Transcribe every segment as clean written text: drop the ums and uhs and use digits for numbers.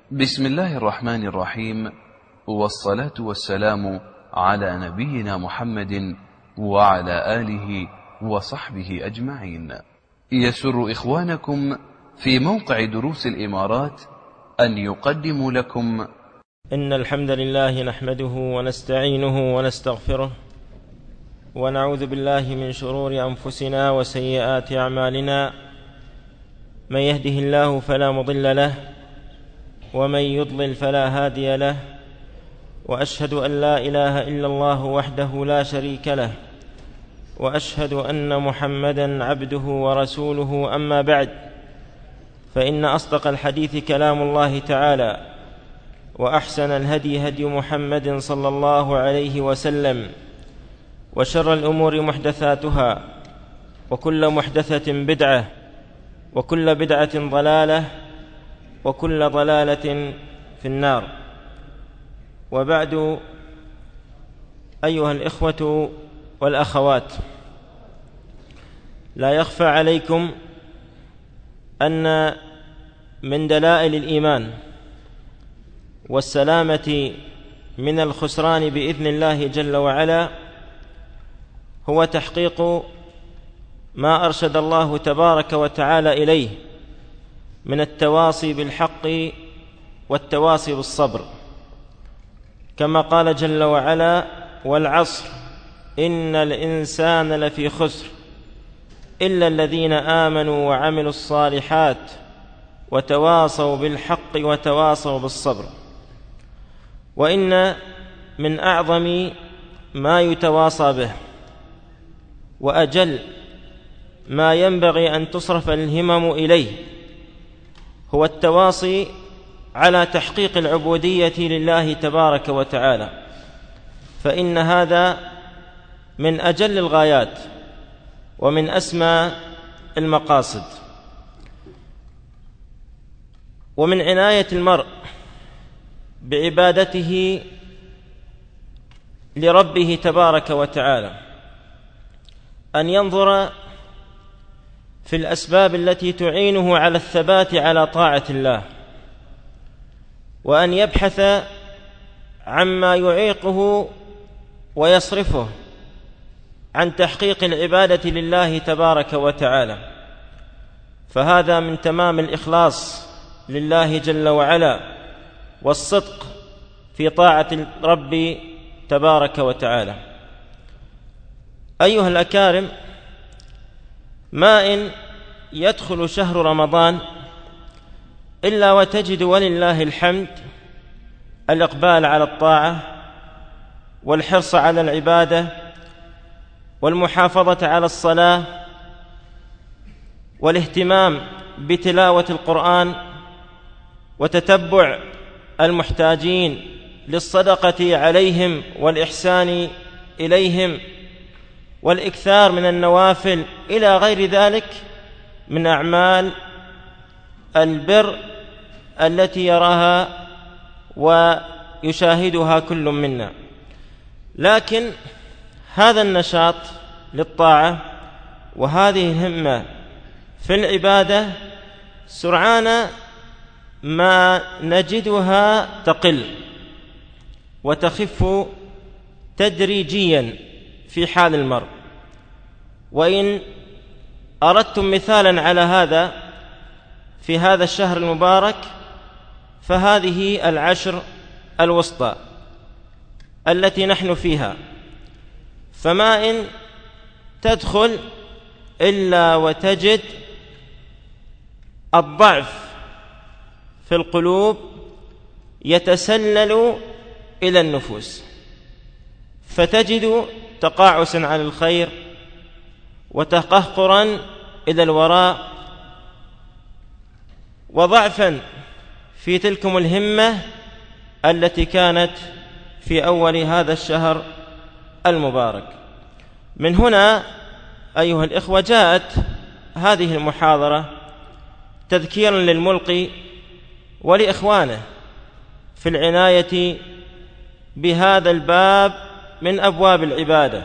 بسم الله الرحمن الرحيم، والصلاة والسلام على نبينا محمد وعلى آله وصحبه أجمعين. يسر إخوانكم في موقع دروس الإمارات أن يقدموا لكم إن الحمد لله نحمده ونستعينه ونستغفره ونعوذ بالله من شرور أنفسنا وسيئات أعمالنا، من يهده الله فلا مضل له ومن يضلل فلا هادي له، وأشهد أن لا إله إلا الله وحده لا شريك له، وأشهد أن محمدًا عبده ورسوله. أما بعد، فإن أصدق الحديث كلام الله تعالى، وأحسن الهدي هدي محمد صلى الله عليه وسلم، وشر الأمور محدثاتها، وكل محدثة بدعة، وكل بدعة ضلالة، وكل ضلالة في النار. وبعد، أيها الإخوة والأخوات، لا يخفى عليكم أن من دلائل الإيمان والسلامة من الخسران بإذن الله جل وعلا هو تحقيق ما أرشد الله تبارك وتعالى إليه من التواصي بالحق والتواصي بالصبر، كما قال جل وعلا: والعصر إن الإنسان لفي خسر إلا الذين آمنوا وعملوا الصالحات وتواصوا بالحق وتواصوا بالصبر. وإن من أعظم ما يتواصى به وأجل ما ينبغي أن تصرف الهمم إليه هو التواصي على تحقيق العبودية لله تبارك وتعالى، فإن هذا من أجل الغايات ومن أسمى المقاصد. ومن عناية المرء بعبادته لربه تبارك وتعالى أن ينظر في الأسباب التي تعينه على الثبات على طاعة الله، وأن يبحث عما يعيقه ويصرفه عن تحقيق العبادة لله تبارك وتعالى، فهذا من تمام الإخلاص لله جل وعلا والصدق في طاعة الرب تبارك وتعالى. أيها الأكارم، ما إن يدخل شهر رمضان إلا وتجد ولله الحمد الإقبال على الطاعة والحرص على العبادة والمحافظة على الصلاة والاهتمام بتلاوة القرآن وتتبع المحتاجين للصدقة عليهم والإحسان إليهم والإكثار من النوافل إلى غير ذلك من أعمال البر التي يراها ويشاهدها كل منا. لكن هذا النشاط للطاعة وهذه الهمة في العبادة سرعان ما نجدها تقل وتخف تدريجيا في حال المرء. وإن أردتم مثالا على هذا في هذا الشهر المبارك فهذه العشر الوسطى التي نحن فيها، فما إن تدخل إلا وتجد الضعف في القلوب يتسلل إلى النفوس، فتجد تقاعسا عن الخير وتقهقرا إلى الوراء وضعفا في تلكم الهمة التي كانت في أول هذا الشهر المبارك. من هنا أيها الإخوة جاءت هذه المحاضرة تذكيرا للملقي ولإخوانه في العناية بهذا الباب من أبواب العبادة،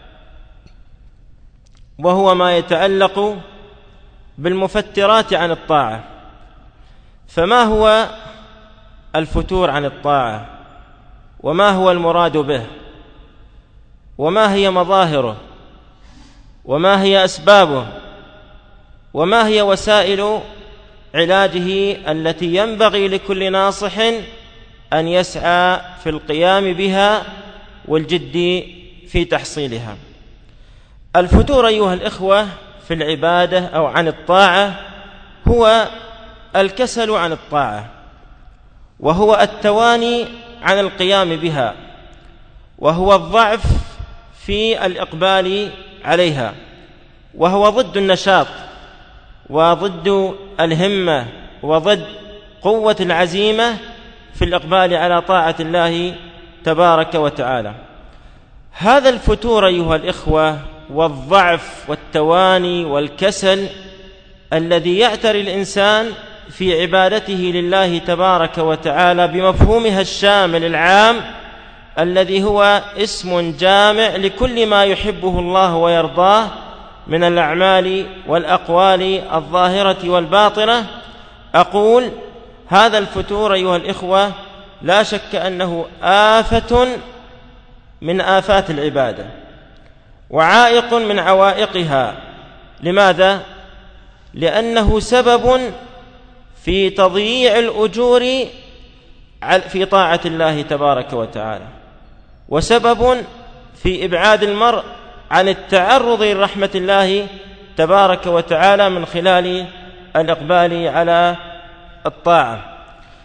وهو ما يتعلق بالمفترات عن الطاعة. فما هو الفتور عن الطاعة، وما هو المراد به، وما هي مظاهره، وما هي أسبابه، وما هي وسائل علاجه التي ينبغي لكل ناصح أن يسعى في القيام بها والجد في تحصيلها. الفتور أيها الإخوة في العبادة أو عن الطاعة هو الكسل عن الطاعة، وهو التواني عن القيام بها، وهو الضعف في الإقبال عليها، وهو ضد النشاط وضد الهمة وضد قوة العزيمة في الإقبال على طاعة الله تبارك وتعالى. هذا الفتور أيها الإخوة والضعف والتواني والكسل الذي يعتري الإنسان في عبادته لله تبارك وتعالى بمفهومها الشامل العام الذي هو اسم جامع لكل ما يحبه الله ويرضاه من الأعمال والأقوال الظاهرة والباطنة. أقول هذا الفتور أيها الإخوة لا شك أنه آفة من آفات العبادة وعائق من عوائقها. لماذا؟ لأنه سبب في تضييع الأجور في طاعة الله تبارك وتعالى، وسبب في إبعاد المرء عن التعرض لرحمة الله تبارك وتعالى من خلال الإقبال على الطاعة.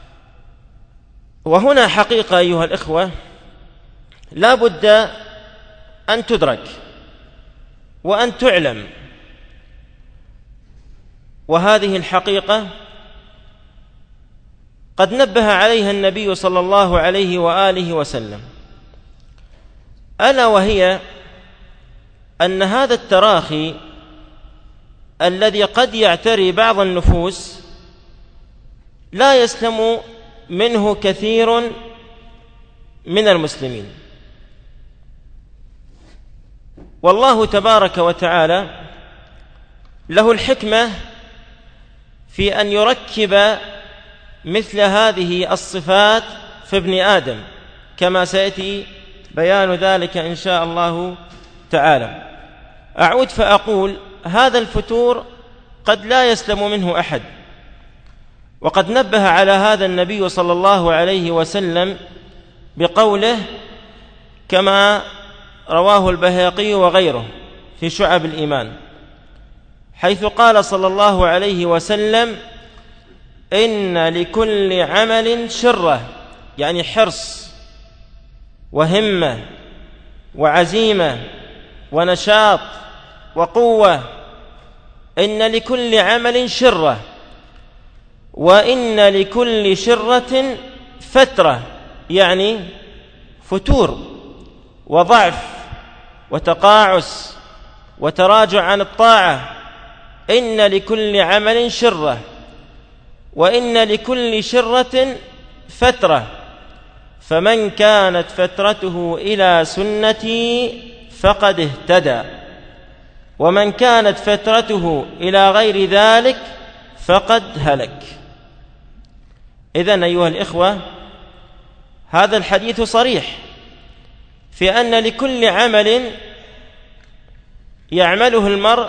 وهنا حقيقة أيها الإخوة لا بد أن تدرك وأن تعلم، وهذه الحقيقة قد نبه عليها النبي صلى الله عليه وآله وسلم، ألا وهي أن هذا التراخي الذي قد يعتري بعض النفوس لا يسلم منه كثير من المسلمين. والله تبارك وتعالى له الحكمة في أن يركب مثل هذه الصفات في ابن آدم، كما سيأتي بيان ذلك إن شاء الله تعالى. أعود فأقول هذا الفتور قد لا يسلم منه أحد، وقد نبه على هذا النبي صلى الله عليه وسلم بقوله كما رواه البيهقي وغيره في شعب الإيمان، حيث قال صلى الله عليه وسلم: إن لكل عمل شرة، يعني حرص وهمة وعزيمة ونشاط وقوة. إن لكل عمل شرة، وإن لكل شرة فترة، يعني فتور وضعف وتقاعس وتراجع عن الطاعة. إن لكل عمل شرة، وإن لكل شرة فترة، فمن كانت فترته إلى سنتي فقد اهتدى، ومن كانت فترته إلى غير ذلك فقد هلك. إذن أيها الإخوة هذا الحديث صريح في أن لكل عمل يعمله المرء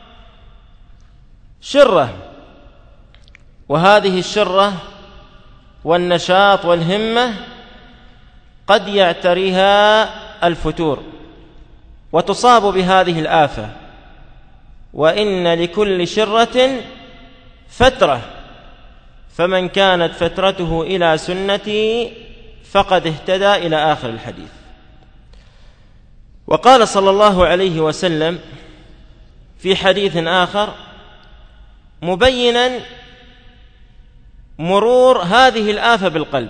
شرة، وهذه الشرة والنشاط والهمة قد يعتريها الفتور وتصاب بهذه الآفة. وإن لكل شرة فترة، فمن كانت فترته إلى سنتي فقد اهتدى، إلى آخر الحديث. وقال صلى الله عليه وسلم في حديث آخر مبينا مرور هذه الآفة بالقلب،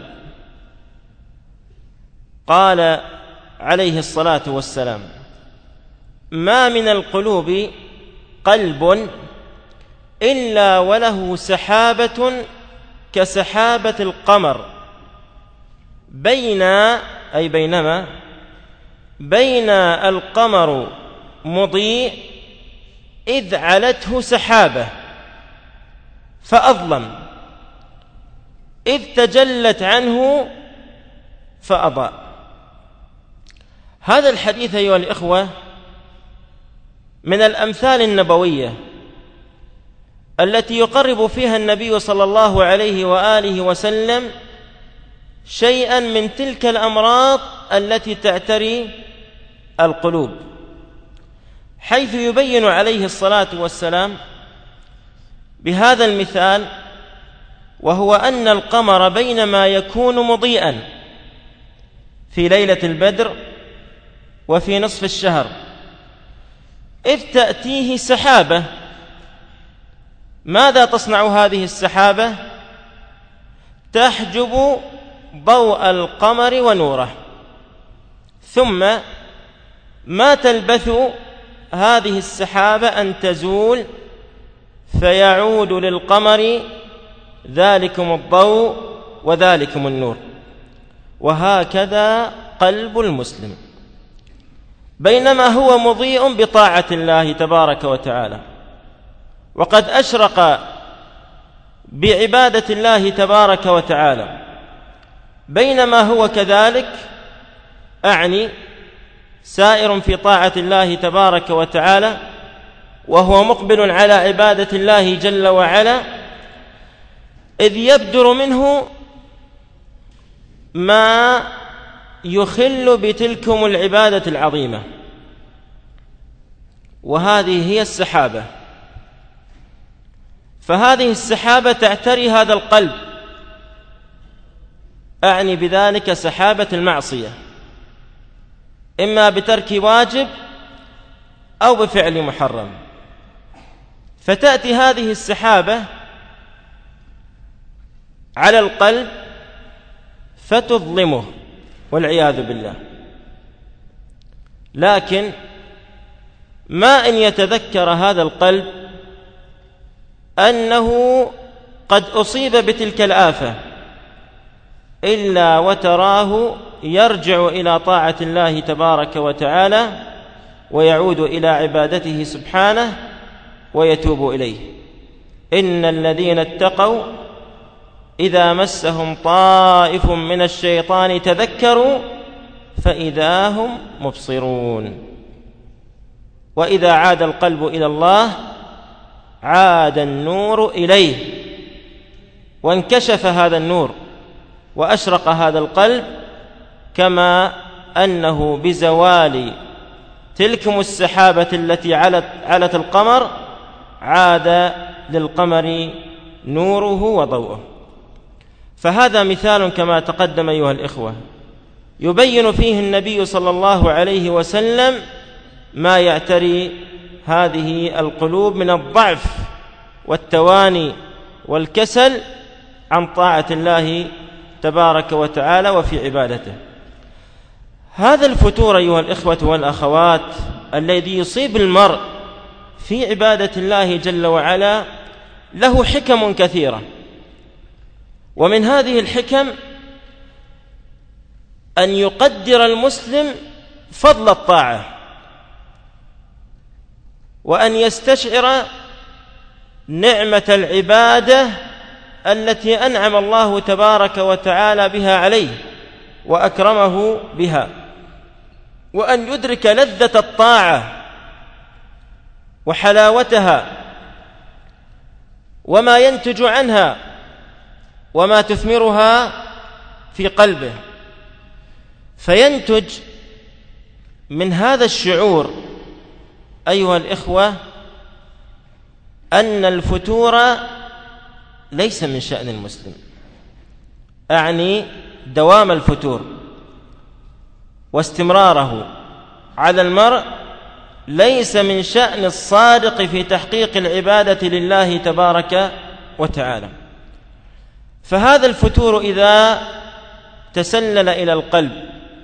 قال عليه الصلاة والسلام: ما من القلوب قلب إلا وله سحابة كسحابة القمر بينما بين القمر مضيء إذ علته سحابة فأظلم، إذ تجلت عنه فأضاء. هذا الحديث أيها الإخوة من الأمثال النبوية التي يقرب فيها النبي صلى الله عليه وآله وسلم شيئا من تلك الأمراض التي تعتري القلوب، حيث يبين عليه الصلاة والسلام بهذا المثال، وهو أن القمر بينما يكون مضيئا في ليلة البدر وفي نصف الشهر إذ تأتيه سحابة. ماذا تصنع هذه السحابة؟ تحجب ضوء القمر ونوره، ثم ما تلبث هذه السحابة أن تزول فيعود للقمر ذلكم الضوء وذلكم النور. وهكذا قلب المسلم بينما هو مضيء بطاعة الله تبارك وتعالى وقد أشرق بعبادة الله تبارك وتعالى، بينما هو كذلك أعني سائر في طاعة الله تبارك وتعالى وهو مقبل على عبادة الله جل وعلا، إذ يبدر منه ما يخل بتلكم العبادة العظيمة، وهذه هي السحابة. فهذه السحابة تعتري هذا القلب، أعني بذلك سحابة المعصية، إما بترك واجب أو بفعل محرم، فتأتي هذه السحابة على القلب فتظلمه والعياذ بالله. لكن ما إن يتذكر هذا القلب أنه قد أصيب بتلك الآفة إلا وتراه يرجع إلى طاعة الله تبارك وتعالى ويعود إلى عبادته سبحانه ويتوب إليه. إن الذين اتقوا إذا مسهم طائف من الشيطان تذكروا فإذا هم مبصرون. وإذا عاد القلب إلى الله عاد النور إليه، وانكشف هذا النور وأشرق هذا القلب، كما أنه بزوال تلكم السحابة التي علت القمر عاد للقمر نوره وضوءه. فهذا مثال كما تقدم أيها الإخوة يبين فيه النبي صلى الله عليه وسلم ما يعتري هذه القلوب من الضعف والتواني والكسل عن طاعة الله تبارك وتعالى وفي عبادته. هذا الفتور أيها الإخوة والأخوات الذي يصيب المرء في عبادة الله جل وعلا له حكم كثيرة، ومن هذه الحكم أن يقدر المسلم فضل الطاعة، وأن يستشعر نعمة العبادة التي أنعم الله تبارك وتعالى بها عليه وأكرمه بها، وأن يدرك لذة الطاعة وحلاوتها وما ينتج عنها وما تثمرها في قلبه، فينتج من هذا الشعور أيها الإخوة أن الفتور ليس من شأن المسلم، أعني دوام الفتور واستمراره على المرء ليس من شأن الصادق في تحقيق العبادة لله تبارك وتعالى. فهذا الفتور إذا تسلل إلى القلب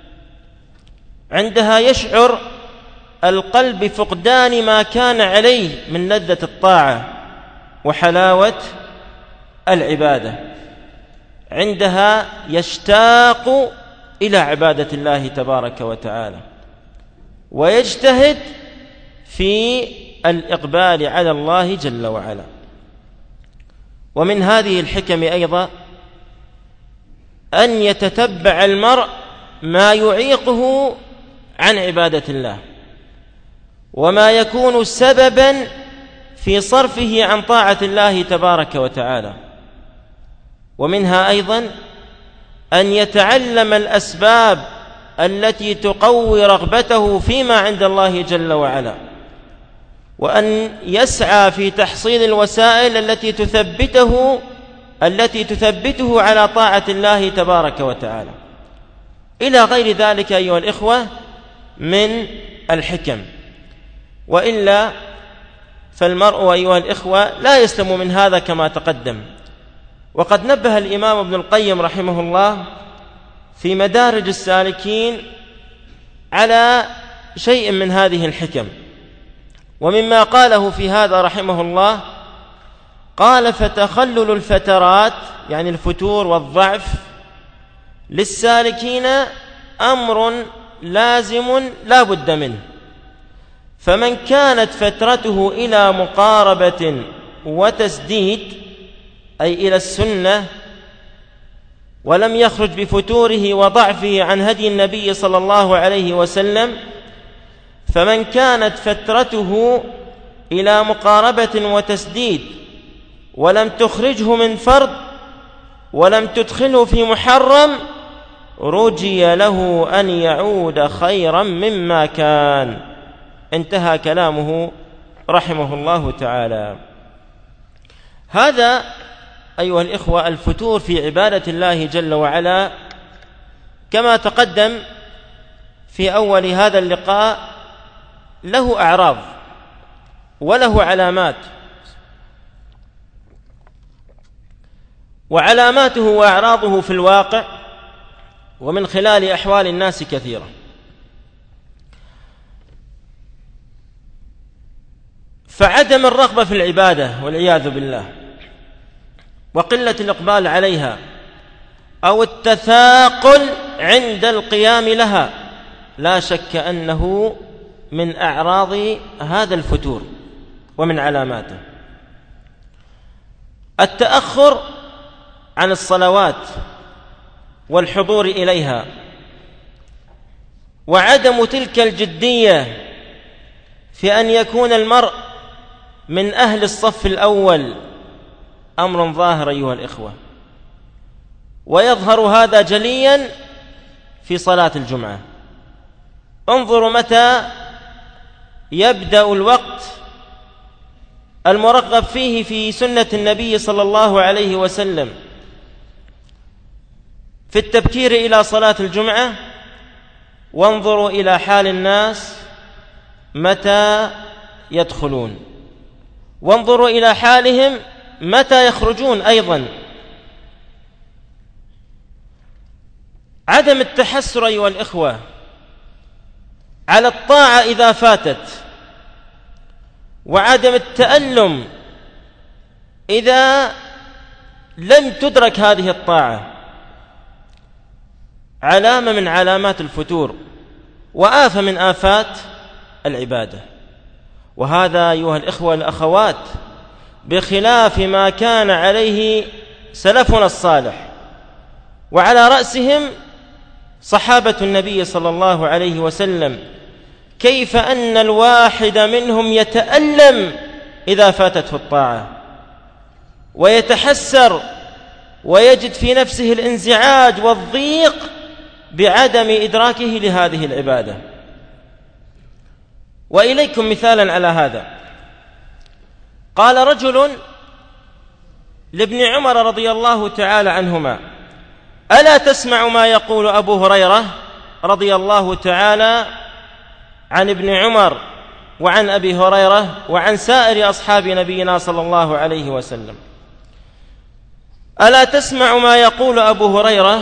عندها يشعر القلب بفقدان ما كان عليه من لذة الطاعة وحلاوة العبادة، عندها يشتاق إلى عبادة الله تبارك وتعالى ويجتهد في الإقبال على الله جل وعلا. ومن هذه الحكم أيضا أن يتتبع المرء ما يعيقه عن عبادة الله وما يكون سببا في صرفه عن طاعة الله تبارك وتعالى. ومنها أيضا أن يتعلم الأسباب التي تقوي رغبته فيما عند الله جل وعلا، وأن يسعى في تحصيل الوسائل التي تثبته على طاعة الله تبارك وتعالى، إلى غير ذلك أيها الإخوة من الحكم. وإلا فالمرء أيها الإخوة لا يسلم من هذا كما تقدم. وقد نبه الإمام ابن القيم رحمه الله في مدارج السالكين على شيء من هذه الحكم، ومما قاله في هذا رحمه الله قال: فتخلل الفترات، يعني الفتور والضعف، للسالكين أمر لازم لا بد منه، فمن كانت فترته إلى مقاربة وتسديد، أي إلى السنة، ولم يخرج بفتوره وضعفه عن هدي النبي صلى الله عليه وسلم، فمن كانت فترته إلى مقاربة وتسديد ولم تخرجه من فرض ولم تدخله في محرم، رجي له أن يعود خيرا مما كان. انتهى كلامه رحمه الله تعالى. هذا أيها الإخوة الفتور في عبادة الله جل وعلا كما تقدم في أول هذا اللقاء له أعراض وله علامات، وعلاماته وأعراضه في الواقع ومن خلال أحوال الناس كثيرة. فعدم الرغبة في العبادة والعياذ بالله، وقلة الإقبال عليها، أو التثاقل عند القيام لها، لا شك أنه من أعراض هذا الفتور ومن علاماته. التأخر عن الصلوات والحضور إليها، وعدم تلك الجدية في أن يكون المرء من أهل الصف الأول، أمر ظاهر أيها الإخوة، ويظهر هذا جليا في صلاة الجمعة. انظروا متى يبدأ الوقت المرغب فيه في سنة النبي صلى الله عليه وسلم في التبكير إلى صلاة الجمعة، وانظروا إلى حال الناس متى يدخلون، وانظروا إلى حالهم متى يخرجون أيضا. عدم التحسر أيها الإخوة على الطاعة إذا فاتت، وعدم التألم إذا لم تدرك هذه الطاعة، علامة من علامات الفتور وآفة من آفات العبادة. وهذا أيها الإخوة الأخوات بخلاف ما كان عليه سلفنا الصالح، وعلى رأسهم صحابة النبي صلى الله عليه وسلم، كيف أن الواحد منهم يتألم إذا فاتته الطاعة، ويتحسر ويجد في نفسه الانزعاج والضيق بعدم إدراكه لهذه العبادة. وإليكم مثالا على هذا. قال رجل لابن عمر رضي الله تعالى عنهما: ألا تسمع ما يقول أبو هريرة رضي الله تعالى عن ابن عمر وعن أبي هريرة وعن سائر أصحاب نبينا صلى الله عليه وسلم؟ ألا تسمع ما يقول أبو هريرة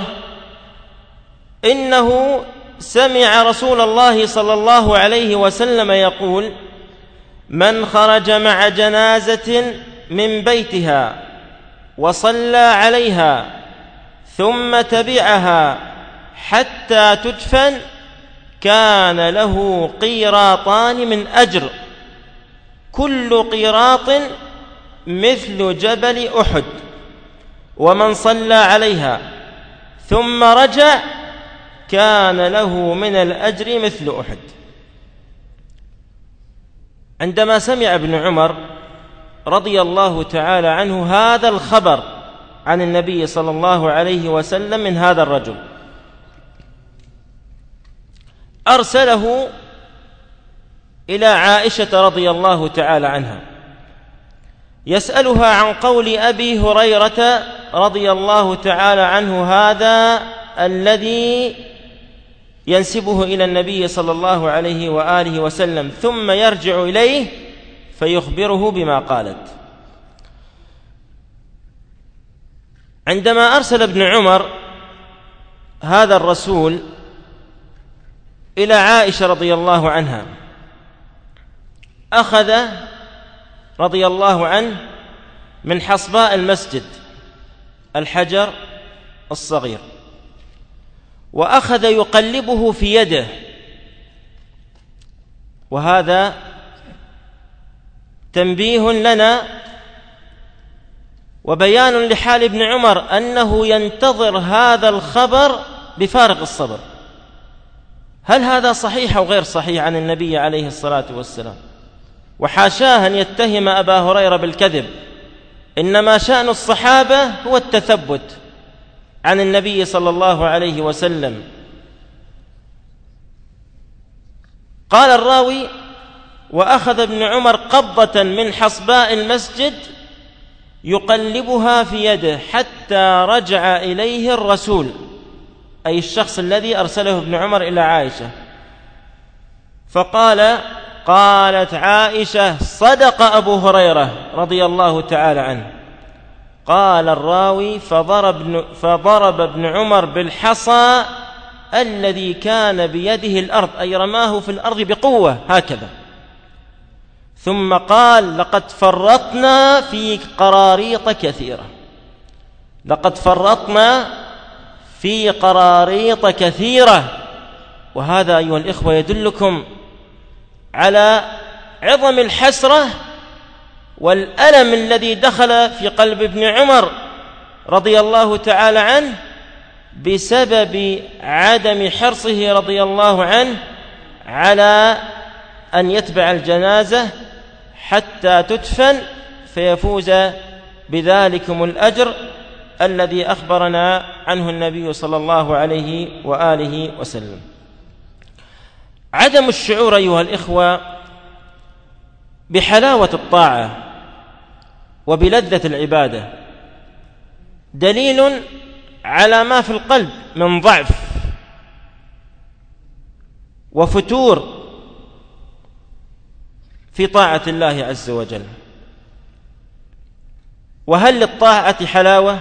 إنه سمع رسول الله صلى الله عليه وسلم يقول: من خرج مع جنازة من بيتها وصلى عليها ثم تبعها حتى تدفن كان له قيراطان من أجر، كل قيراط مثل جبل أحد، ومن صلى عليها ثم رجع كان له من الأجر مثل أحد. عندما سمع ابن عمر رضي الله تعالى عنه هذا الخبر عن النبي صلى الله عليه وسلم من هذا الرجل، أرسله إلى عائشة رضي الله تعالى عنها يسألها عن قول أبي هريرة رضي الله تعالى عنه هذا الذي ينسبه إلى النبي صلى الله عليه وآله وسلم، ثم يرجع إليه فيخبره بما قالت. عندما أرسل ابن عمر هذا الرسول إلى عائشة رضي الله عنها، أخذ رضي الله عنه من حصباء المسجد الحجر الصغير، وأخذ يقلبه في يده، وهذا تنبيه لنا وبيان لحال ابن عمر أنه ينتظر هذا الخبر بفارغ الصبر. هل هذا صحيح أو غير صحيح عن النبي عليه الصلاة والسلام؟ وحاشاه أن يتهم أبا هريرة بالكذب، إنما شأن الصحابة هو التثبت عن النبي صلى الله عليه وسلم. قال الراوي: وأخذ ابن عمر قبضة من حصباء المسجد يقلبها في يده حتى رجع إليه الرسول، أي الشخص الذي أرسله ابن عمر إلى عائشة، قالت عائشة: صدق أبو هريرة رضي الله تعالى عنه. قال الراوي: فضرب ابن عمر بالحصى الذي كان بيده الأرض، أي رماه في الأرض بقوة هكذا، ثم قال: لقد فرطنا في قراريط كثيرة. لقد فرطنا في قراريط كثيرة. وهذا أيها الإخوة يدلكم على عظم الحسرة والألم الذي دخل في قلب ابن عمر رضي الله تعالى عنه بسبب عدم حرصه رضي الله عنه على أن يتبع الجنازة حتى تدفن فيفوز بذلكم الأجر الذي أخبرنا عنه النبي صلى الله عليه وآله وسلم. عدم الشعور أيها الإخوة بحلاوة الطاعة وبلذة العبادة دليل على ما في القلب من ضعف وفتور في طاعة الله عز وجل. وهل للطاعة حلاوة؟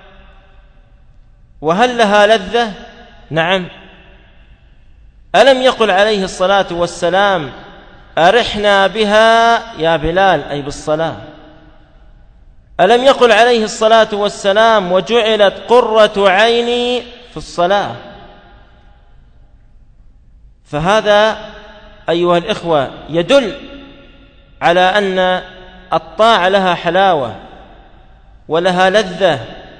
وهل لها لذة؟ نعم. ألم يقل عليه الصلاة والسلام: أرحنا بها يا بلال، أي بالصلاة. ألم يقل عليه الصلاة والسلام: وجعلت قرة عيني في الصلاة؟ فهذا أيها الإخوة يدل على أن الطاعة لها حلاوة ولها لذة،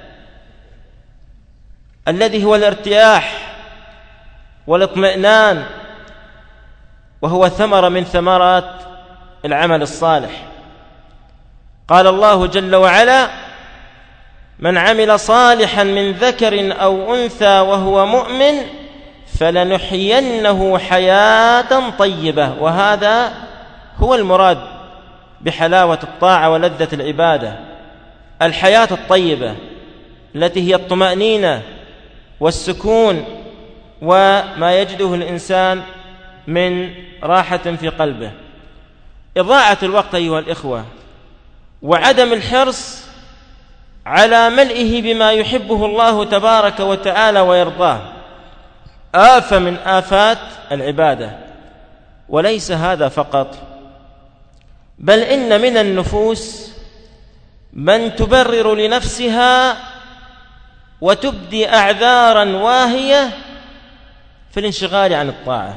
الذي هو الارتياح والاطمئنان، وهو ثمرة من ثمرات العمل الصالح. قال الله جل وعلا: من عمل صالحا من ذكر أو أنثى وهو مؤمن فلنحيينه حياة طيبة. وهذا هو المراد بحلاوة الطاعة ولذة العبادة، الحياة الطيبة التي هي الطمأنينة والسكون وما يجده الإنسان من راحة في قلبه. إضاعة الوقت أيها الإخوة وعدم الحرص على ملئه بما يحبه الله تبارك وتعالى ويرضاه آفة من آفات العبادة. وليس هذا فقط، بل إن من النفوس من تبرر لنفسها وتبدي أعذارا واهية في الانشغال عن الطاعة.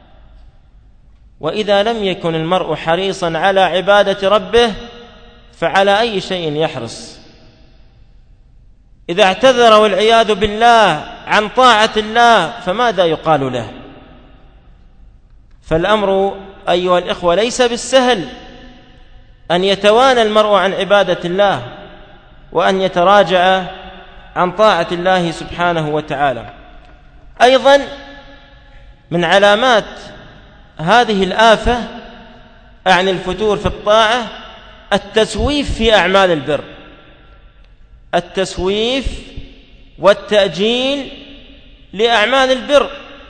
وإذا لم يكن المرء حريصا على عبادة ربه فعلى أي شيء يحرص؟ إذا اعتذر والعياذ بالله عن طاعة الله فماذا يقال له؟ فالأمر أيها الإخوة ليس بالسهل أن يتوانى المرء عن عبادة الله وأن يتراجع عن طاعة الله سبحانه وتعالى. أيضا من علامات هذه الآفة عن الفتور في الطاعة التسويف في أعمال البر، التسويف والتأجيل لأعمال البر،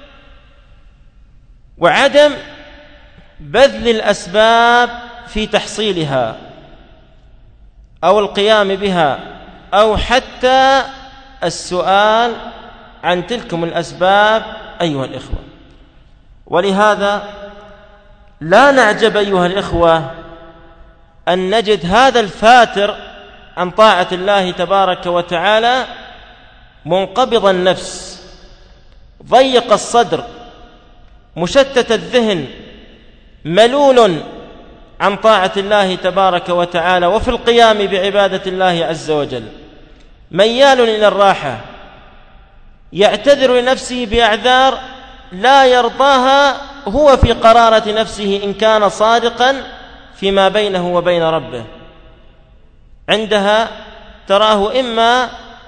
وعدم بذل الأسباب في تحصيلها أو القيام بها، أو حتى السؤال عن تلكم الأسباب أيها الإخوة. ولهذا لا نعجب أيها الإخوة أن نجد هذا الفاتر عن طاعة الله تبارك وتعالى منقبض النفس، ضيق الصدر، مشتت الذهن، ملول عن طاعة الله تبارك وتعالى وفي القيام بعبادة الله عز وجل، ميال إلى الراحة، يعتذر لنفسه بأعذار لا يرضاها هو في قرارة نفسه إن كان صادقا فيما بينه وبين ربه. عندها تراه إما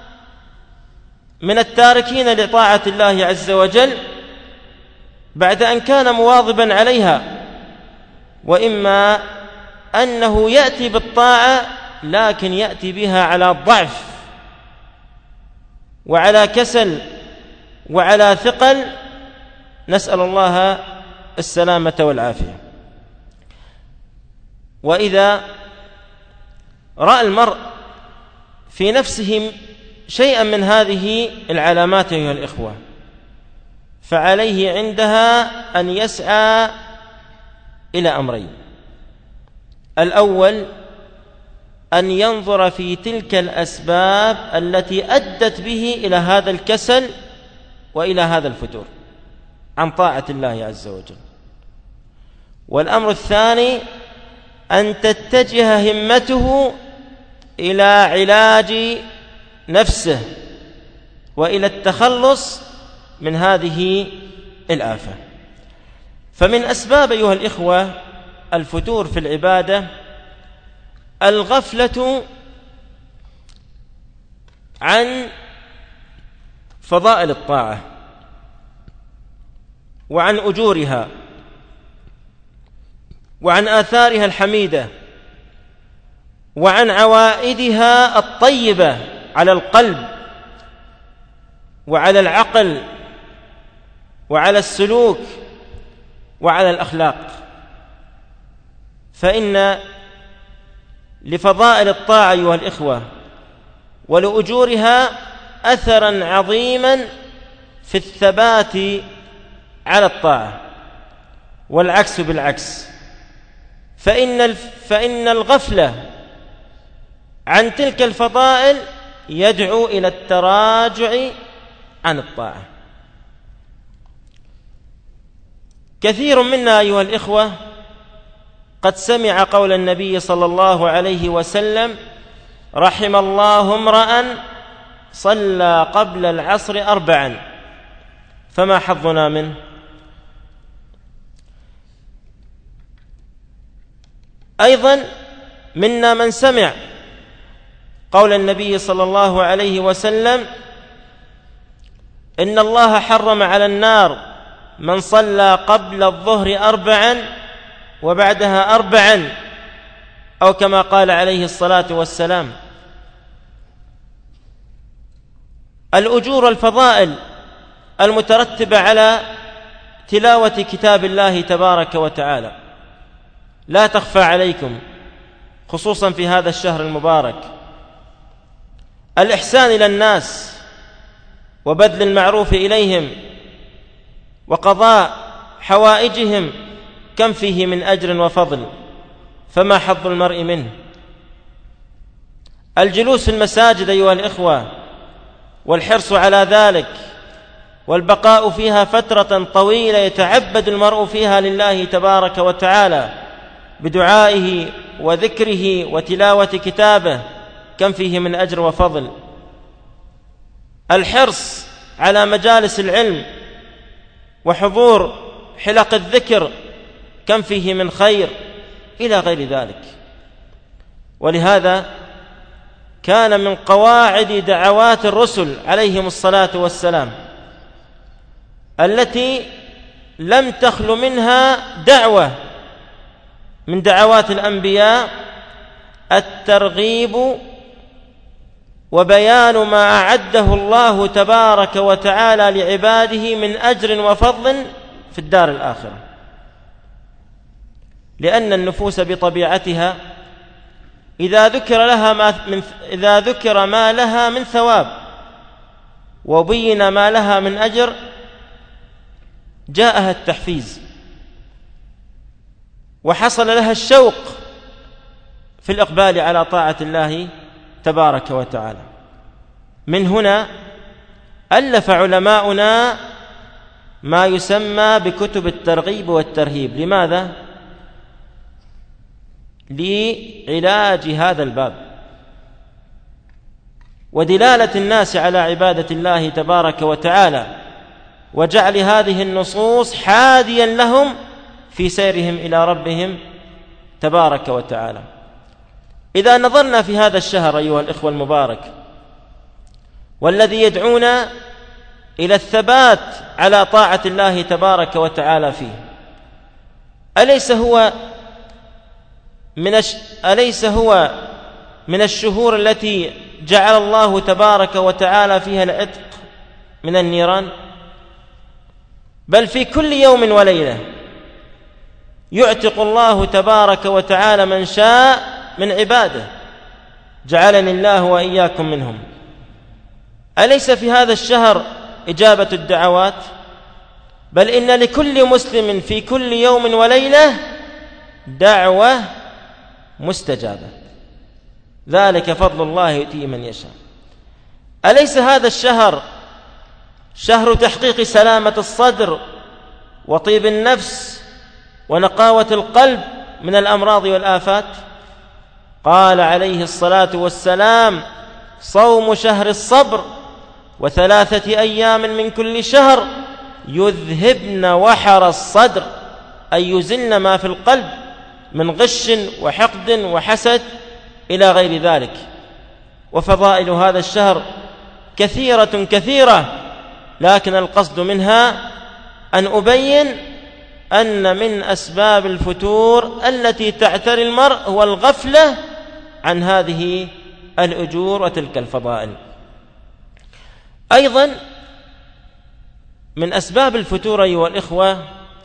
من التاركين لطاعة الله عز وجل بعد أن كان مواظبا عليها، وإما أنه يأتي بالطاعة لكن يأتي بها على ضعف وعلى كسل وعلى ثقل، نسأل الله السلامة والعافية. وإذا رأى المرء في نفسه شيئا من هذه العلامات أيها الإخوة فعليه عندها أن يسعى إلى أمرين: الأول أن ينظر في تلك الأسباب التي أدت به إلى هذا الكسل وإلى هذا الفتور عن طاعة الله عز وجل. والأمر الثاني أن تتجه همته إلى علاج نفسه وإلى التخلص من هذه الآفة. فمن أسباب أيها الإخوة الفتور في العبادة الغفلة عن فضائل الطاعة وعن أجورها وعن آثارها الحميدة وعن عوائدها الطيبة على القلب وعلى العقل وعلى السلوك وعلى الأخلاق. فإن لفضائل الطاعة أيها الإخوة ولأجورها أثرا عظيما في الثبات على الطاعة، والعكس بالعكس، فإن الغفلة عن تلك الفضائل يدعو إلى التراجع عن الطاعة. كثير منا أيها الإخوة قد سمع قول النبي صلى الله عليه وسلم: رحم الله امرأ صلى قبل العصر 4، فما حظنا منه؟ أيضا منا من سمع قول النبي صلى الله عليه وسلم: إن الله حرم على النار من صلى قبل الظهر 4 وبعدها 4، أو كما قال عليه الصلاة والسلام. الأجور والفضائل المترتبة على تلاوة كتاب الله تبارك وتعالى لا تخفى عليكم، خصوصا في هذا الشهر المبارك. الإحسان إلى الناس وبذل المعروف إليهم وقضاء حوائجهم كم فيه من أجر وفضل، فما حظ المرء منه؟ الجلوس في المساجد أيها الإخوة والحرص على ذلك والبقاء فيها فترة طويلة يتعبد المرء فيها لله تبارك وتعالى بدعائه وذكره وتلاوة كتابه، كم فيه من أجر وفضل. الحرص على مجالس العلم وحضور حلق الذكر كم فيه من خير إلى غير ذلك. ولهذا كان من قواعد دعوات الرسل عليهم الصلاة والسلام التي لم تخل منها دعوة من دعوات الأنبياء الترغيب وبيان ما أعده الله تبارك وتعالى لعباده من أجر وفضل في الدار الآخرة، لأن النفوس بطبيعتها إذا ذكر ما لها من ثواب وبين ما لها من أجر جاءها التحفيز وحصل لها الشوق في الإقبال على طاعة الله تبارك وتعالى. من هنا ألف علماؤنا ما يسمى بكتب الترغيب والترهيب. لماذا؟ لعلاج هذا الباب ودلالة الناس على عبادة الله تبارك وتعالى، وجعل هذه النصوص حاديا لهم في سيرهم إلى ربهم تبارك وتعالى. إذا نظرنا في هذا الشهر أيها الإخوة المبارك والذي يدعونا إلى الثبات على طاعة الله تبارك وتعالى فيه، أليس هو من الشهور التي جعل الله تبارك وتعالى فيها العتق من النيران؟ بل في كل يوم وليلة يعتق الله تبارك وتعالى من شاء من عباده، جعلني الله وإياكم منهم. أليس في هذا الشهر إجابة الدعوات؟ بل إن لكل مسلم في كل يوم وليلة دعوة مستجابة، ذلك فضل الله يؤتيه من يشاء. أليس هذا الشهر شهر تحقيق سلامة الصدر وطيب النفس ونقاوة القلب من الأمراض والآفات؟ قال عليه الصلاة والسلام: صوم شهر الصبر و3 أيام من كل شهر يذهبن وحر الصدر، أي يزلن ما في القلب من غش وحقد وحسد إلى غير ذلك. وفضائل هذا الشهر كثيرة كثيرة، لكن القصد منها أن أبين أن من أسباب الفتور التي تعتري المرء هو الغفلة عن هذه الأجور وتلك الفضائل. أيضا من أسباب الفتور أيها الإخوة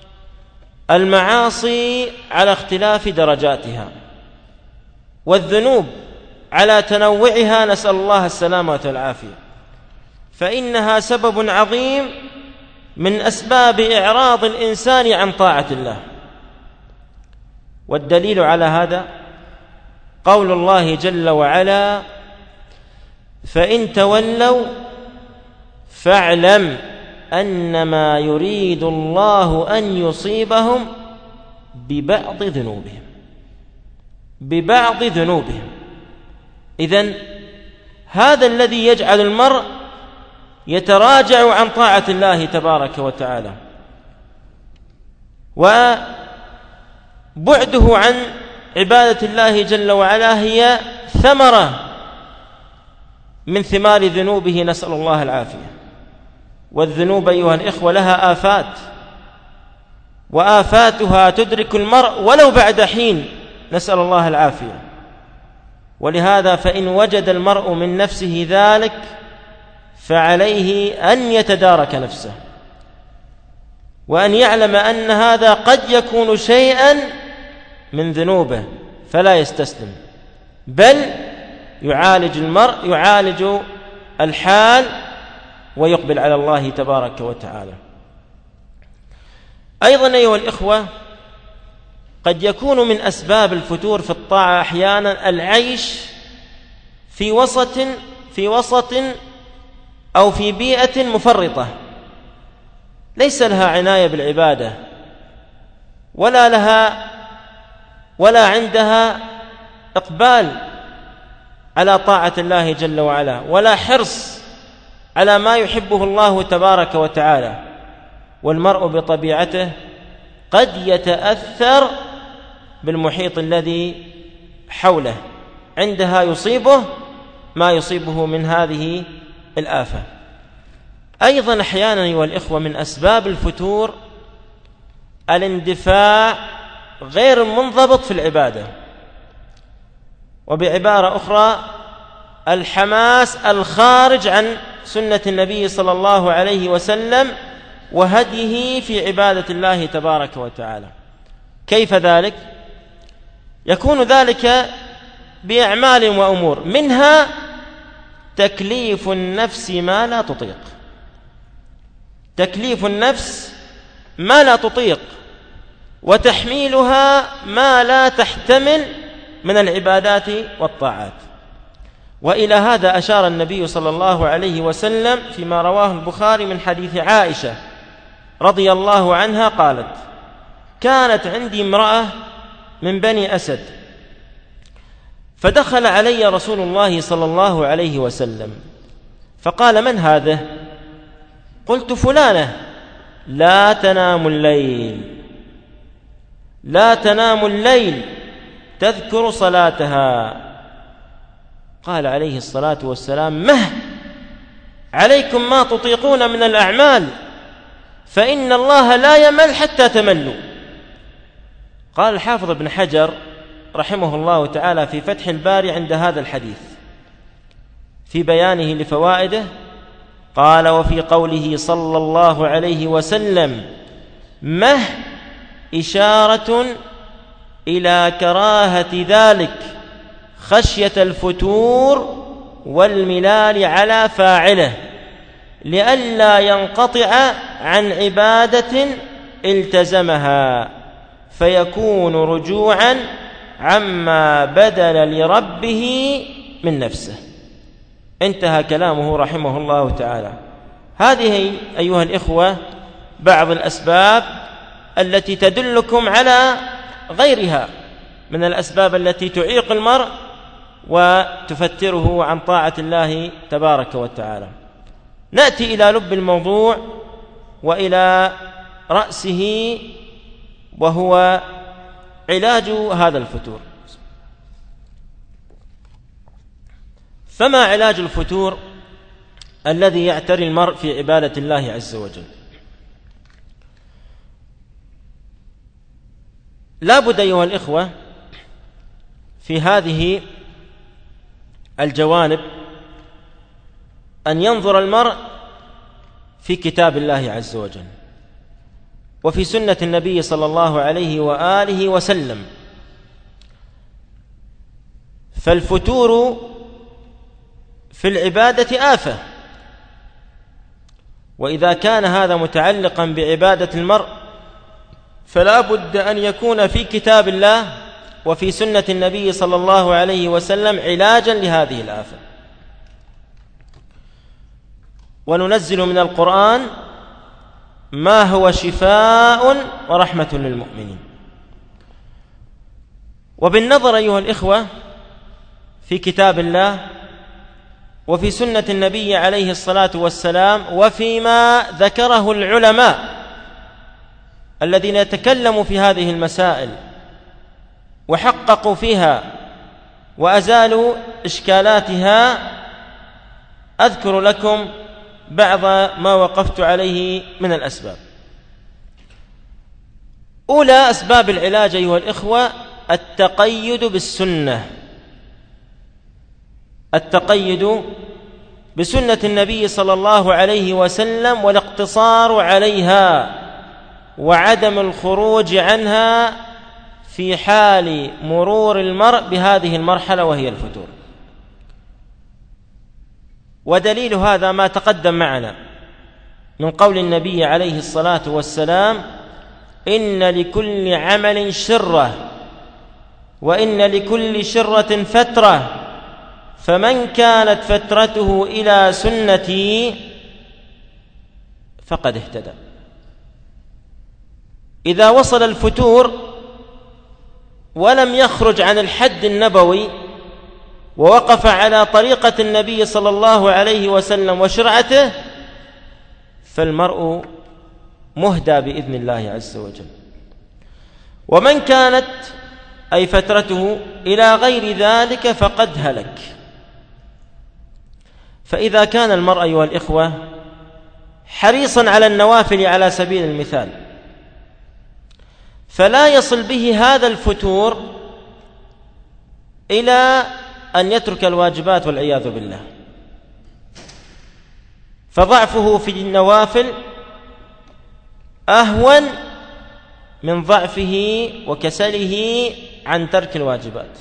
المعاصي على اختلاف درجاتها، والذنوب على تنوعها، نسأل الله السلامة والعافية، فإنها سبب عظيم من أسباب إعراض الإنسان عن طاعة الله. والدليل على هذا قول الله جل وعلا: فإن تولوا فاعلم أنما يريد الله أن يصيبهم ببعض ذنوبهم. إذن هذا الذي يجعل المرء يتراجع عن طاعة الله تبارك وتعالى، وبعده عن عبادة الله جل وعلا هي ثمرة من ثمار ذنوبه، نسأل الله العافية. والذنوب أيها الإخوة لها آفات، وآفاتها تدرك المرء ولو بعد حين، نسأل الله العافية. ولهذا فإن وجد المرء من نفسه ذلك فعليه أن يتدارك نفسه، وأن يعلم أن هذا قد يكون شيئا من ذنوبه، فلا يستسلم، بل يعالج الحال ويقبل على الله تبارك وتعالى. أيضا أيها الإخوة قد يكون من أسباب الفتور في الطاعة أحيانا العيش في وسط أو في بيئة مفرطة ليس لها عناية بالعبادة، ولا عندها إقبال على طاعة الله جل وعلا، ولا حرص على ما يحبه الله تبارك وتعالى، والمرء بطبيعته قد يتأثر بالمحيط الذي حوله، عندها يصيبه ما يصيبه من هذه الآفة. أيضا أحيانا أيها الإخوة من أسباب الفتور الاندفاع غير المنضبط في العبادة، وبعبارة أخرى الحماس الخارج عن سنة النبي صلى الله عليه وسلم وهديه في عبادة الله تبارك وتعالى. كيف ذلك؟ يكون ذلك بأعمال وأمور، منها تكليف النفس ما لا تطيق، تكليف النفس ما لا تطيق، وتحميلها ما لا تحتمل من العبادات والطاعات. وإلى هذا أشار النبي صلى الله عليه وسلم فيما رواه البخاري من حديث عائشة رضي الله عنها قالت: كانت عندي امرأة من بني أسد، فدخل علي رسول الله صلى الله عليه وسلم فقال: من هذا؟ قلت: فلانة لا تنام الليل، لا تنام الليل، تذكر صلاتها. قال عليه الصلاة والسلام: مه عليكم ما تطيقون من الأعمال، فإن الله لا يمل حتى تملوا. قال الحافظ ابن حجر رحمه الله تعالى في فتح الباري عند هذا الحديث في بيانه لفوائده، قال: وفي قوله صلى الله عليه وسلم مه إشارة إلى كراهة ذلك خشية الفتور والملال على فاعله، لئلا ينقطع عن عبادة التزمها فيكون رجوعا عما بدل لربه من نفسه. انتهى كلامه رحمه الله تعالى. هذه أيها الإخوة بعض الأسباب التي تدلكم على غيرها من الأسباب التي تعيق المرء وتفتره عن طاعة الله تبارك وتعالى. نأتي إلى لب الموضوع وإلى رأسه، وهو علاج هذا الفتور. فما علاج الفتور الذي يعتري المرء في عبادة الله عز وجل؟ لا بد أيها الإخوة في هذه الجوانب أن ينظر المرء في كتاب الله عز وجل وفي سنة النبي صلى الله عليه وآله وسلم. فالفتور في العبادة آفة، وإذا كان هذا متعلقا بعبادة المرء فلا بد أن يكون في كتاب الله وفي سنة النبي صلى الله عليه وسلم علاجا لهذه الآفة. وننزل من القرآن ما هو شفاء ورحمة للمؤمنين. وبالنظر أيها الإخوة في كتاب الله وفي سنة النبي عليه الصلاة والسلام وفيما ذكره العلماء الذين يتكلموا في هذه المسائل وحققوا فيها وأزالوا إشكالاتها، أذكر لكم بعض ما وقفت عليه من الأسباب. أولى أسباب العلاج أيها الإخوة التقيد بالسنة، التقيد بسنة النبي صلى الله عليه وسلم والاقتصار عليها وعدم الخروج عنها في حال مرور المرء بهذه المرحلة وهي الفتور. ودليل هذا ما تقدم معنا من قول النبي عليه الصلاة والسلام: إن لكل عمل شرة وإن لكل شرة فترة، فمن كانت فترته إلى سنتي فقد اهتدى. إذا وصل الفتور ولم يخرج عن الحد النبوي ووقف على طريقة النبي صلى الله عليه وسلم وشرعته، فالمرء مهدى بإذن الله عز وجل. ومن كانت أي فترته إلى غير ذلك فقد هلك. فإذا كان المرء أيها الإخوة حريصا على النوافل على سبيل المثال، فلا يصل به هذا الفتور إلى أن يترك الواجبات والعياذ بالله، فضعفه في النوافل أهون من ضعفه وكسله عن ترك الواجبات.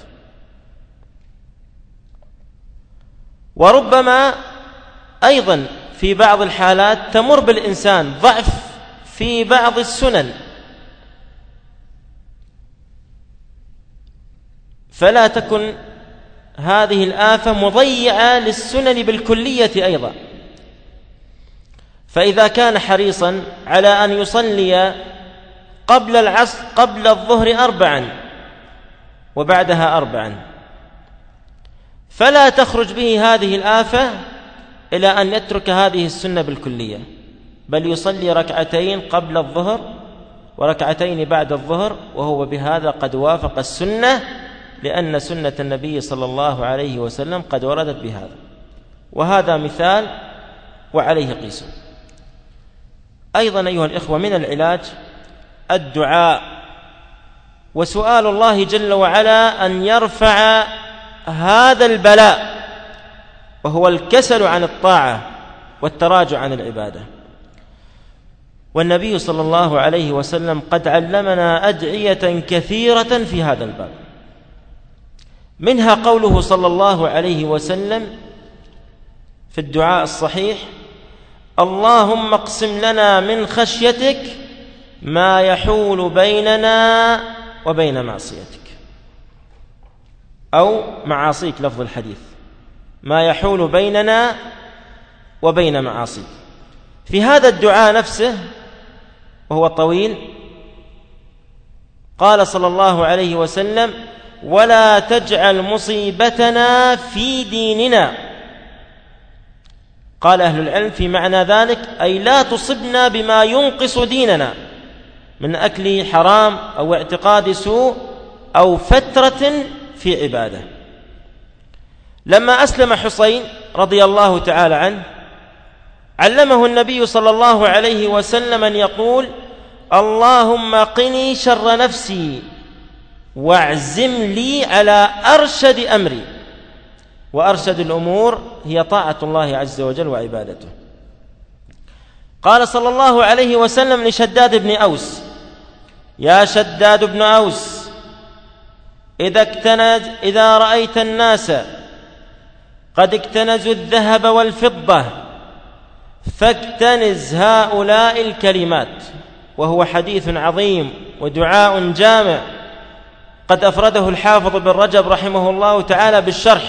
وربما أيضا في بعض الحالات تمر بالإنسان ضعف في بعض السنن، فلا تكن هذه الآفة مضيعة للسنن بالكلية أيضا. فإذا كان حريصا على أن يصلي قبل العصر قبل الظهر 4 وبعدها 4، فلا تخرج به هذه الآفة إلى أن يترك هذه السنة بالكلية، بل يصلي 2 قبل الظهر و2 بعد الظهر، وهو بهذا قد وافق السنة، لأن سنة النبي صلى الله عليه وسلم قد وردت بهذا. وهذا مثال وعليه قيس. أيضا أيها الإخوة من العلاج الدعاء وسؤال الله جل وعلا أن يرفع هذا البلاء، وهو الكسل عن الطاعة والتراجع عن العبادة. والنبي صلى الله عليه وسلم قد علمنا أدعية كثيرة في هذا الباب، منها قوله صلى الله عليه وسلم في الدعاء الصحيح: اللهم اقسم لنا من خشيتك ما يحول بيننا وبين معصيتك، أو معاصيك لفظ الحديث، ما يحول بيننا وبين معاصيك. في هذا الدعاء نفسه وهو طويل قال صلى الله عليه وسلم: ولا تجعل مصيبتنا في ديننا. قال أهل العلم في معنى ذلك أي لا تصبنا بما ينقص ديننا من أكل حرام أو اعتقاد سوء أو فترة في عبادة. لما أسلم حسين رضي الله تعالى عنه علمه النبي صلى الله عليه وسلم أن يقول: اللهم قني شر نفسي واعزم لي على أرشد أمري. وأرشد الأمور هي طاعة الله عز وجل وعبادته. قال صلى الله عليه وسلم لشداد بن أوس: يا شداد بن أوس، إذا رأيت الناس قد اكتنزوا الذهب والفضة فاكتنز هؤلاء الكلمات. وهو حديث عظيم ودعاء جامع قد أفرده الحافظ بن رجب رحمه الله تعالى بالشرح،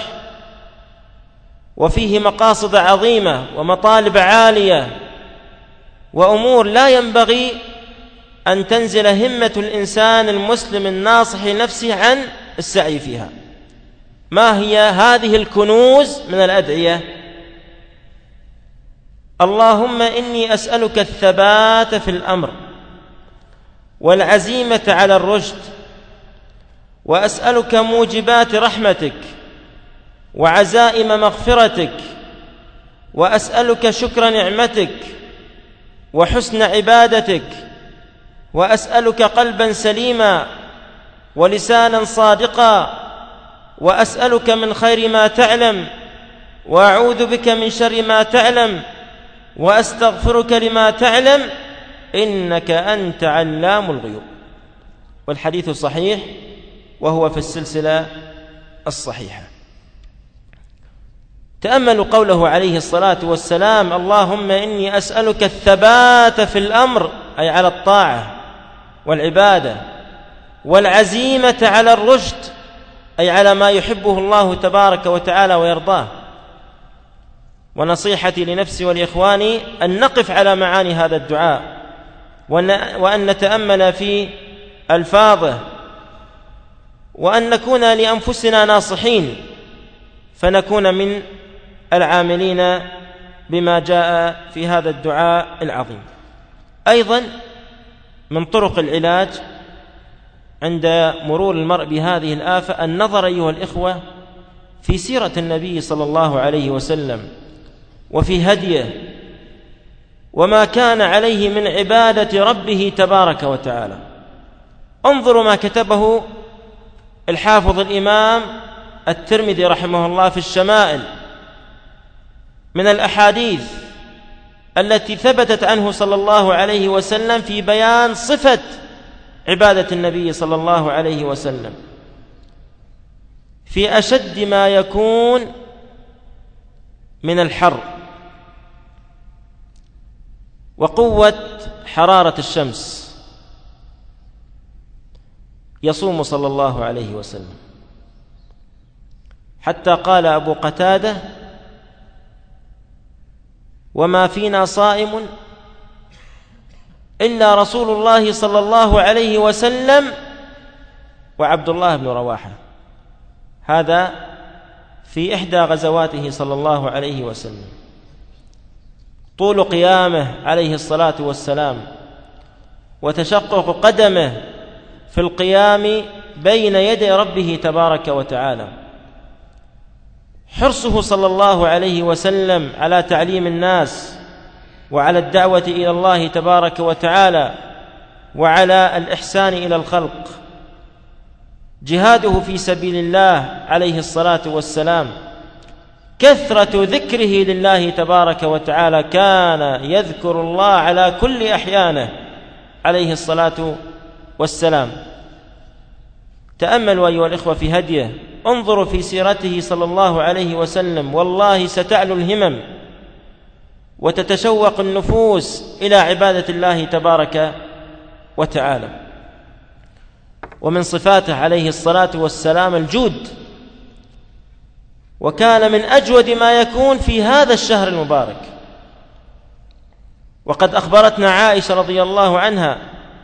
وفيه مقاصد عظيمة ومطالب عالية وأمور لا ينبغي أن تنزل همة الإنسان المسلم الناصح لنفسه عن السعي فيها. ما هي هذه الكنوز من الأدعية؟ اللهم إني أسألك الثبات في الأمر والعزيمة على الرشد، وأسألك موجبات رحمتك وعزائم مغفرتك، وأسألك شكر نعمتك وحسن عبادتك، وأسألك قلبا سليما ولسانا صادقا، وأسألك من خير ما تعلم، وأعوذ بك من شر ما تعلم، وأستغفرك لما تعلم، إنك أنت علام الغيوب. والحديث صحيح وهو في السلسلة الصحيحة. تأملوا قوله عليه الصلاة والسلام: اللهم إني أسألك الثبات في الأمر، أي على الطاعة والعبادة، والعزيمة على الرشد، أي على ما يحبه الله تبارك وتعالى ويرضاه. ونصيحتي لنفسي ولإخواني أن نقف على معاني هذا الدعاء، وأن نتأمل في ألفاظه، وأن نكون لأنفسنا ناصحين فنكون من العاملين بما جاء في هذا الدعاء العظيم. أيضا من طرق العلاج عند مرور المرء بهذه الآفة النظر أيها الإخوة في سيرة النبي صلى الله عليه وسلم وفي هديه وما كان عليه من عبادة ربه تبارك وتعالى. انظروا ما كتبه الحافظ الإمام الترمذي رحمه الله في الشمائل من الأحاديث التي ثبتت عنه صلى الله عليه وسلم في بيان صفة عبادة النبي صلى الله عليه وسلم في أشد ما يكون من الحر وقوة حرارة الشمس يصوم صلى الله عليه وسلم، حتى قال أبو قتادة: وما فينا صائم إلا رسول الله صلى الله عليه وسلم وعبد الله بن رواحة. هذا في إحدى غزواته صلى الله عليه وسلم. طول قيامه عليه الصلاة والسلام وتشقق قدمه في القيام بين يدي ربه تبارك وتعالى، حرصه صلى الله عليه وسلم على تعليم الناس وعلى الدعوة إلى الله تبارك وتعالى وعلى الإحسان إلى الخلق، جهاده في سبيل الله عليه الصلاة والسلام، كثرة ذكره لله تبارك وتعالى، كان يذكر الله على كل أحيانه عليه الصلاة والسلام. تأملوا أيها الإخوة في هديه، انظروا في سيرته صلى الله عليه وسلم، والله ستعلو الهمم وتتشوق النفوس إلى عبادة الله تبارك وتعالى. ومن صفاته عليه الصلاة والسلام الجود، وكان من أجود ما يكون في هذا الشهر المبارك. وقد أخبرتنا عائشة رضي الله عنها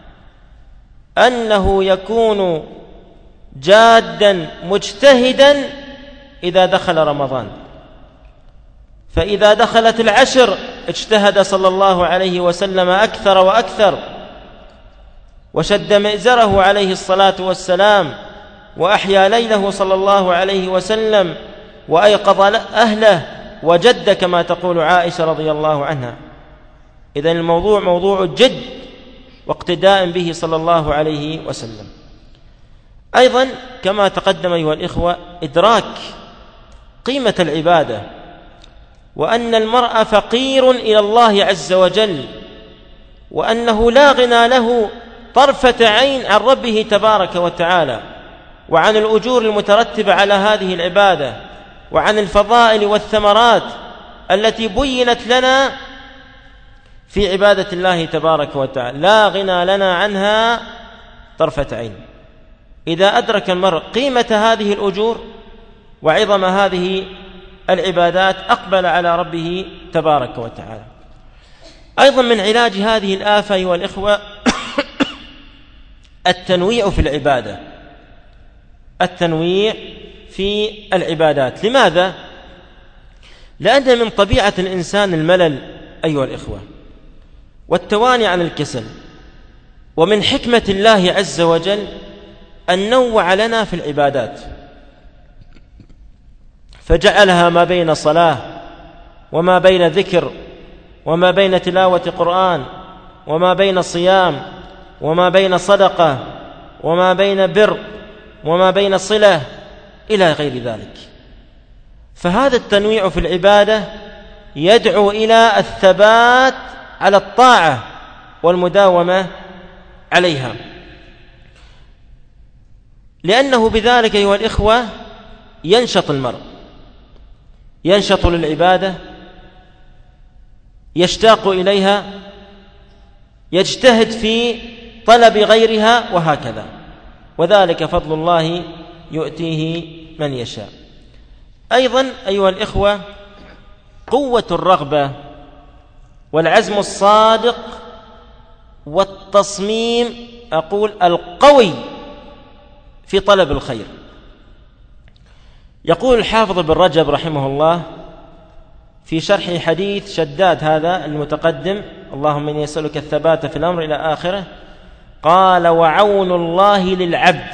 أنه يكون جادا مجتهدا إذا دخل رمضان، فإذا دخلت العشر اجتهد صلى الله عليه وسلم أكثر وأكثر، وشد مئزره عليه الصلاة والسلام، وأحيا ليله صلى الله عليه وسلم، وأيقظ أهله وجد كما تقول عائشة رضي الله عنها. إذن الموضوع موضوع جد واقتداء به صلى الله عليه وسلم. أيضا كما تقدم أيها الإخوة إدراك قيمة العبادة، وأن المرء فقير إلى الله عز وجل، وأنه لا غنى له طرفة عين عن ربه تبارك وتعالى، وعن الأجور المترتبة على هذه العبادة، وعن الفضائل والثمرات التي بينت لنا في عبادة الله تبارك وتعالى، لا غنى لنا عنها طرفة عين. إذا أدرك المرء قيمة هذه الأجور وعظم هذه العبادات أقبل على ربه تبارك وتعالى. أيضا من علاج هذه الآفة أيها الإخوة التنويع في العبادة، التنويع في العبادات. لماذا؟ لأن من طبيعة الإنسان الملل أيها الإخوة والتواني عن الكسل، ومن حكمة الله عز وجل أن نوع لنا في العبادات، فجعلها ما بين صلاة وما بين ذكر وما بين تلاوة قرآن وما بين صيام وما بين صدقة وما بين بر وما بين صلة إلى غير ذلك. فهذا التنويع في العبادة يدعو إلى الثبات على الطاعة والمداومة عليها، لأنه بذلك أيها الإخوة ينشط المرء، ينشط للعبادة، يشتاق إليها، يجتهد في طلب غيرها، وهكذا. وذلك فضل الله يؤتيه من يشاء. أيضا أيها الإخوة قوة الرغبة والعزم الصادق والتصميم، أقول القوي، في طلب الخير. يقول الحافظ بن رجب رحمه الله في شرح حديث شداد هذا المتقدم: اللهم إني أسألك الثبات في الأمر إلى آخره، قال: وعون الله للعبد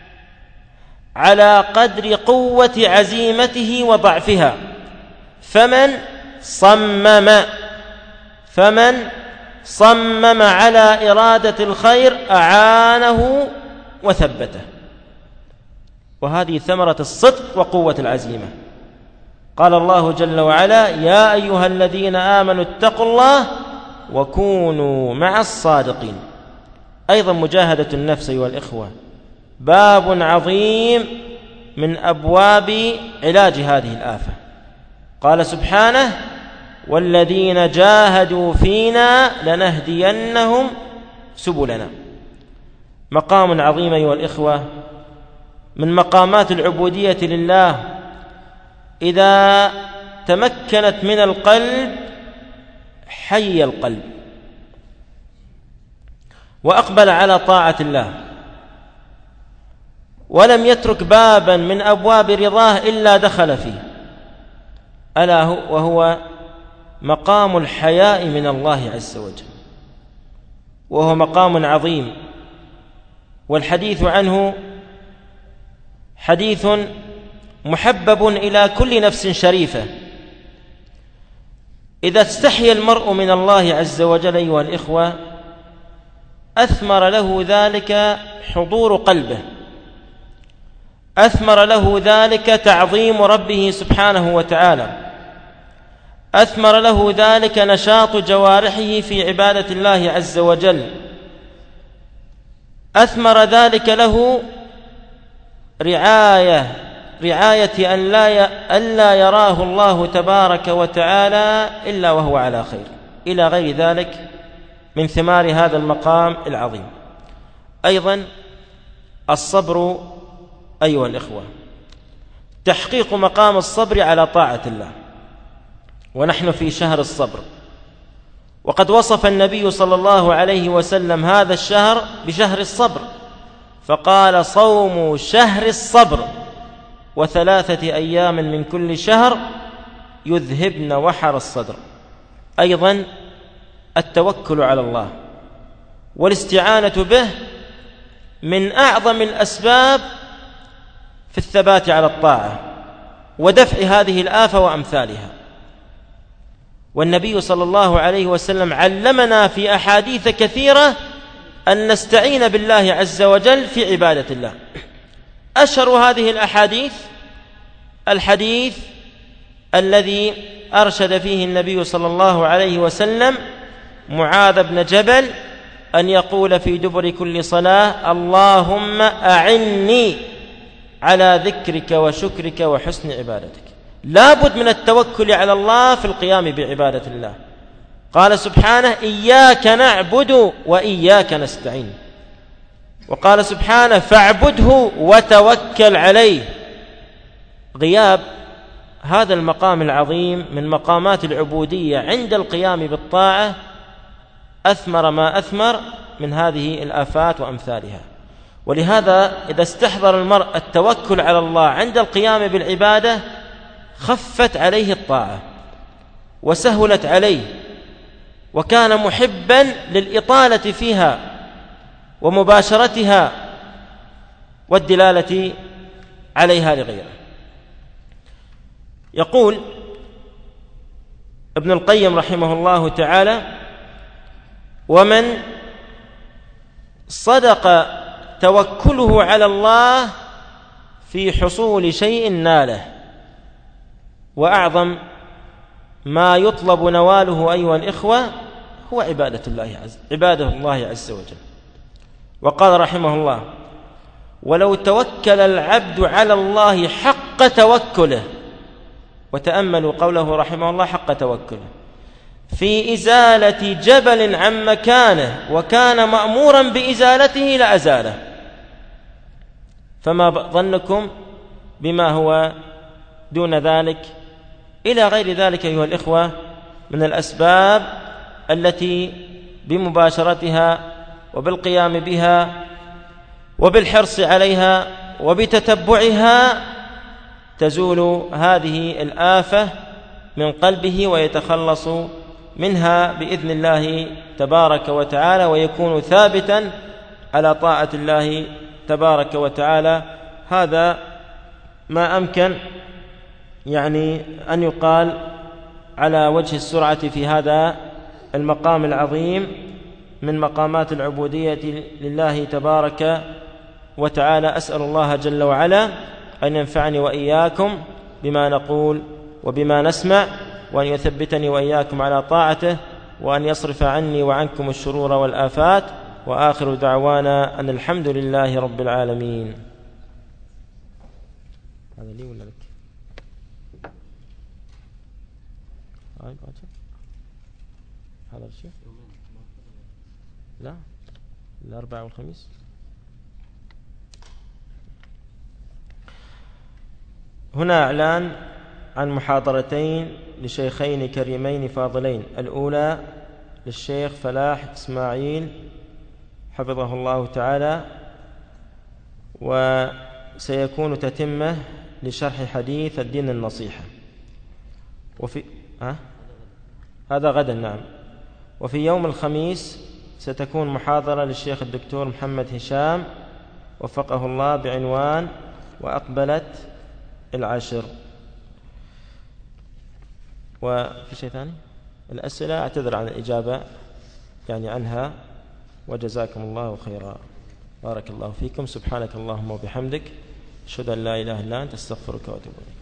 على قدر قوة عزيمته وضعفها، فمن صمم على إرادة الخير أعانه وثبته. وهذه ثمرة الصدق وقوة العزيمة. قال الله جل وعلا: يا أيها الذين آمنوا اتقوا الله وكونوا مع الصادقين. أيضا مجاهدة النفس والإخوة باب عظيم من أبواب علاج هذه الآفة. قال سبحانه: والذين جاهدوا فينا لنهدينهم سبلنا. مقام عظيم أيها الإخوة من مقامات العبودية لله. إذا تمكنت من القلب حي القلب وأقبل على طاعة الله، ولم يترك بابا من أبواب رضاه إلا دخل فيه، ألا وهو مقام الحياء من الله عز وجل، وهو مقام عظيم، والحديث عنه حديث محبب إلى كل نفس شريفة. إذا استحيا المرء من الله عز وجل أيها الإخوة أثمر له ذلك حضور قلبه، أثمر له ذلك تعظيم ربه سبحانه وتعالى، أثمر له ذلك نشاط جوارحه في عبادة الله عز وجل، أثمر ذلك له رعاية أن لا يراه الله تبارك وتعالى إلا وهو على خير، إلى غير ذلك من ثمار هذا المقام العظيم. أيضا الصبر أيها الإخوة، تحقيق مقام الصبر على طاعة الله، ونحن في شهر الصبر، وقد وصف النبي صلى الله عليه وسلم هذا الشهر بشهر الصبر، فقال: صوم شهر الصبر و3 أيام من كل شهر يذهبن وحر الصدر. أيضا التوكل على الله والاستعانة به من أعظم الأسباب في الثبات على الطاعة ودفع هذه الآفة وأمثالها. والنبي صلى الله عليه وسلم علمنا في أحاديث كثيرة أن نستعين بالله عز وجل في عبادة الله. أشهر هذه الأحاديث الحديث الذي أرشد فيه النبي صلى الله عليه وسلم معاذ بن جبل أن يقول في دبر كل صلاة: اللهم أعني على ذكرك وشكرك وحسن عبادتك. لا بد من التوكل على الله في القيام بعبادة الله. قال سبحانه: إياك نعبد وإياك نستعين. وقال سبحانه: فاعبده وتوكل عليه. غياب هذا المقام العظيم من مقامات العبودية عند القيام بالطاعة أثمر ما أثمر من هذه الآفات وأمثالها. ولهذا إذا استحضر المرء التوكل على الله عند القيام بالعبادة خفت عليه الطاعة وسهلت عليه، وكان محبا للإطالة فيها ومباشرتها والدلالة عليها لغيره. يقول ابن القيم رحمه الله تعالى: ومن صدق توكله على الله في حصول شيء ناله، وأعظم ما يطلب نواله أيها الإخوة هو عبادة الله عز وجل. وقال رحمه الله: ولو توكل العبد على الله حق توكله، وتأملوا قوله رحمه الله: حق توكله، في إزالة جبل عن مكانه وكان مأمورا بإزالته لأزاله، فما ظنكم بما هو دون ذلك إلى غير ذلك أيها الإخوة من الأسباب التي بمباشرتها وبالقيام بها وبالحرص عليها وبتتبعها تزول هذه الآفة من قلبه ويتخلص منها بإذن الله تبارك وتعالى، ويكون ثابتا على طاعة الله تبارك وتعالى. هذا ما أمكن يعني أن يقال على وجه السرعة في هذا المقام العظيم من مقامات العبودية لله تبارك وتعالى. أسأل الله جل وعلا أن ينفعني وإياكم بما نقول وبما نسمع، وأن يثبتني وإياكم على طاعته، وأن يصرف عني وعنكم الشرور والآفات. وآخر دعوانا أن الحمد لله رب العالمين. هذا لي ولا لك؟ هذا الشيء لا، الأربعاء والخميس. هنا إعلان عن محاضرتين لشيخين كريمين فاضلين. الأولى للشيخ فلاح إسماعيل حفظه الله تعالى، وسيكون تتمة لشرح حديث الدين النصيحة. وفي هذا غدا نعم. وفي يوم الخميس ستكون محاضرة للشيخ الدكتور محمد هشام وفقه الله بعنوان وأقبلت العشر. وفي شيء ثاني؟ الأسئلة أعتذر عن الإجابة يعني عنها، وجزاكم الله خيرا. بارك الله فيكم. سبحانك اللهم وبحمدك، أشهد أن لا إله إلا أنت، أستغفرك وأتوب إليك.